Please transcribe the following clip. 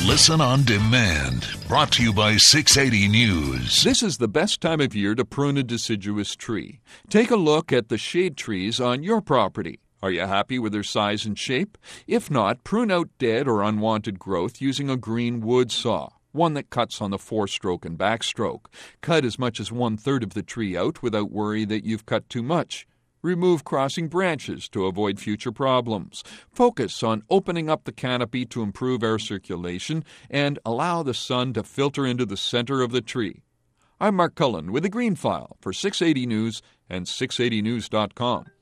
Listen on demand. Brought to you by 680 News. This is the best time of year to prune a deciduous tree. Take a look at the shade trees on your property. Are you happy with their size and shape? If not, prune out dead or unwanted growth using a green wood saw, one that cuts on the forestroke and backstroke. Cut as much as 1/3 of the tree out without worry that you've cut too much. Remove crossing branches to avoid future problems. Focus on opening up the canopy to improve air circulation and allow the sun to filter into the center of the tree. I'm Mark Cullen with the Green File for 680 News and 680news.com.